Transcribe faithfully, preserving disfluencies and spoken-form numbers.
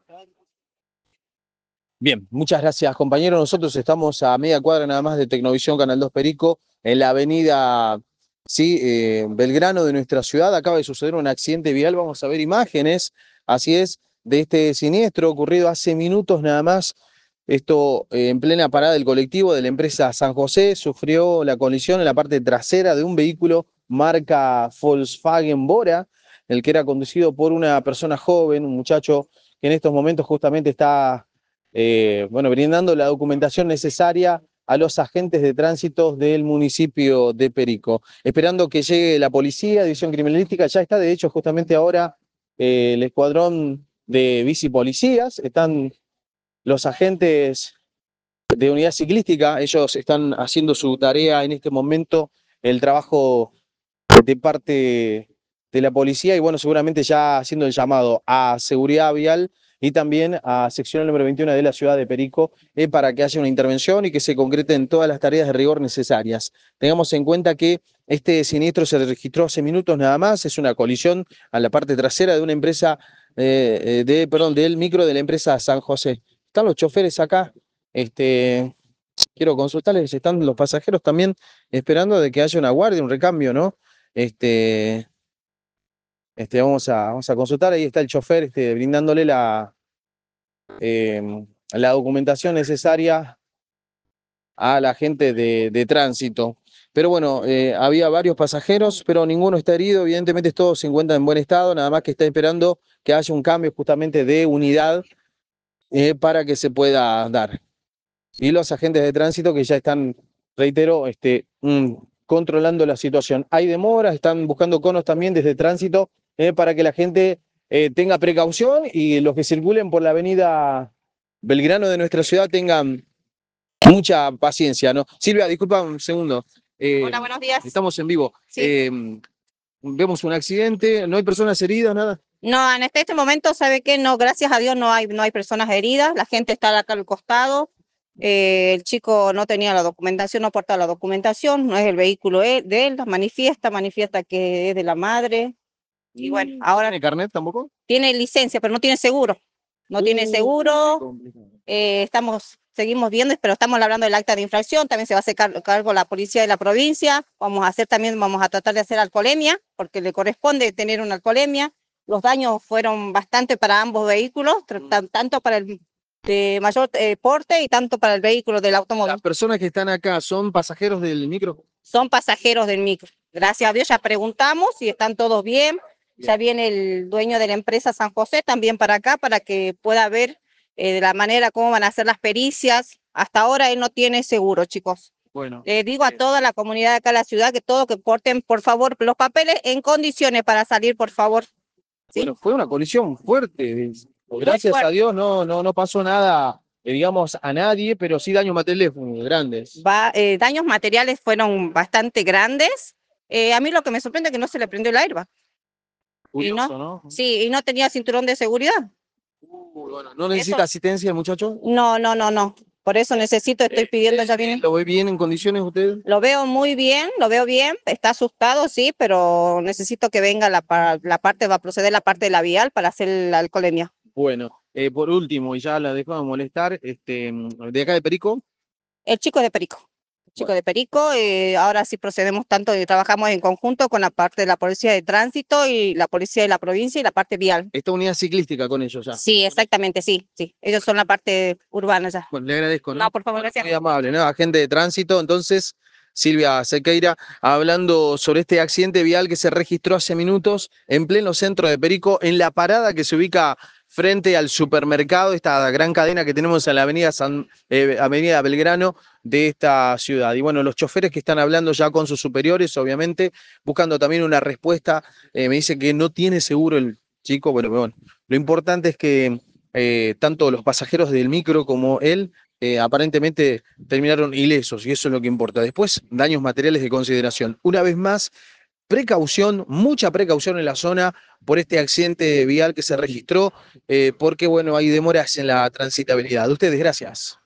Bien, muchas gracias, compañero. Nosotros estamos a media cuadra nada más de Tecnovisión Canal dos Perico, en la avenida sí, eh, Belgrano de nuestra ciudad. Acaba de suceder un accidente vial. Vamos a ver imágenes, así es, de este siniestro ocurrido hace minutos nada más. Esto eh, en plena parada del colectivo de la empresa San José. Sufrió la colisión en la parte trasera de un vehículo marca Volkswagen Bora, el que era conducido por una persona joven, un muchacho que en estos momentos justamente está eh, bueno, brindando la documentación necesaria a los agentes de tránsito del municipio de Perico. Esperando que llegue la policía, división criminalística, ya está de hecho justamente ahora eh, el escuadrón de bicipolicías, están los agentes de unidad ciclística, ellos están haciendo su tarea en este momento, el trabajo de parte de la policía y bueno, seguramente ya haciendo el llamado a seguridad vial y también a sección número veintiuno de la ciudad de Perico eh, para que haya una intervención y que se concreten todas las tareas de rigor necesarias. Tengamos en cuenta que este siniestro se registró hace minutos nada más, es una colisión a la parte trasera de una empresa, eh, eh, de, perdón, del micro de la empresa San José. Están los choferes acá, este, quiero consultarles, están los pasajeros también esperando de que haya una guardia, un recambio, ¿no? Este, este, vamos a, vamos a consultar, ahí está el chofer este, brindándole la, eh, la documentación necesaria a la gente de, de tránsito. Pero bueno, eh, había varios pasajeros, pero ninguno está herido, evidentemente todos se encuentran en buen estado, nada más que está esperando que haya un cambio justamente de unidad eh, para que se pueda dar. Y los agentes de tránsito que ya están, reitero, este, mm, controlando la situación. Hay demoras, están buscando conos también desde tránsito eh, para que la gente eh, tenga precaución y los que circulen por la avenida Belgrano de nuestra ciudad tengan mucha paciencia, ¿no? Silvia, disculpa un segundo. Eh, Hola, buenos días. Estamos en vivo. Sí. Eh, vemos un accidente, no hay personas heridas, nada. No, en este, este momento, ¿sabe qué? No, gracias a Dios no hay, no hay personas heridas, la gente está acá al costado, eh, el chico no tenía la documentación, no portaba la documentación, no es el vehículo de él, manifiesta, manifiesta que es de la madre, y bueno, ahora ¿Tiene carnet tampoco? tiene licencia, pero no tiene seguro, no tiene Uh, seguro, complicado. eh, estamos, seguimos viendo, pero estamos hablando del acta de infracción, también se va a hacer car- cargo la policía de la provincia, vamos a hacer también, vamos a tratar de hacer alcoholemia, porque le corresponde tener una alcoholemia. Los daños fueron bastante para ambos vehículos, tra- tanto para el de mayor eh, porte y tanto para el vehículo del automóvil. Las personas que están acá son pasajeros del micro. Son pasajeros del micro. Gracias a Dios ya preguntamos si están todos bien. Bien. Ya viene el dueño de la empresa San José también para acá para que pueda ver eh, de la manera cómo van a hacer las pericias. Hasta ahora él no tiene seguro, chicos. Bueno. Le digo a Bien. toda la comunidad de acá de la ciudad que todo que porten, por favor, los papeles en condiciones para salir, por favor. ¿Sí? Bueno, fue una colisión fuerte. Gracias fuerte. a Dios no, no, no pasó nada, eh, digamos, a nadie, pero sí daños materiales muy grandes. Va, eh, daños materiales fueron bastante grandes. Eh, a mí lo que me sorprende es que no se le prendió el airbag. Y Curioso, no, ¿no? sí, y no tenía cinturón de seguridad. Uy, bueno, ¿no necesita Eso, asistencia el muchacho? no, no, no, no. Por eso necesito, estoy pidiendo, ya viene. ¿Lo ve bien en condiciones usted? Lo veo muy bien, lo veo bien, está asustado, sí, pero necesito que venga la, pa- la parte, va a proceder la parte labial para hacer la alcoholemia. Bueno, eh, por último, y ya la dejo de molestar, este, de acá de Perico. El chico de Perico. Chico Bueno, de Perico, eh, ahora sí procedemos tanto y trabajamos en conjunto con la parte de la policía de tránsito y la policía de la provincia y la parte vial. esta unidad ciclística con ellos ya. Sí, exactamente, sí, sí. Ellos son la parte urbana ya. Bueno, le agradezco, ¿no? No, por favor, gracias. Muy amable, ¿no? Agente de tránsito, entonces, Silvia Sequeira, hablando sobre este accidente vial que se registró hace minutos en pleno centro de Perico, en la parada que se ubica frente al supermercado, esta gran cadena que tenemos en la avenida, San, eh, avenida Belgrano de esta ciudad. Y bueno, los choferes que están hablando ya con sus superiores, obviamente, buscando también una respuesta, eh, me dice que no tiene seguro el chico, bueno, pero bueno, lo importante es que eh, tanto los pasajeros del micro como él eh, aparentemente terminaron ilesos y eso es lo que importa. Después, daños materiales de consideración. Una vez más, precaución, mucha precaución en la zona por este accidente vial que se registró, eh, porque bueno, hay demoras en la transitabilidad. Ustedes, gracias.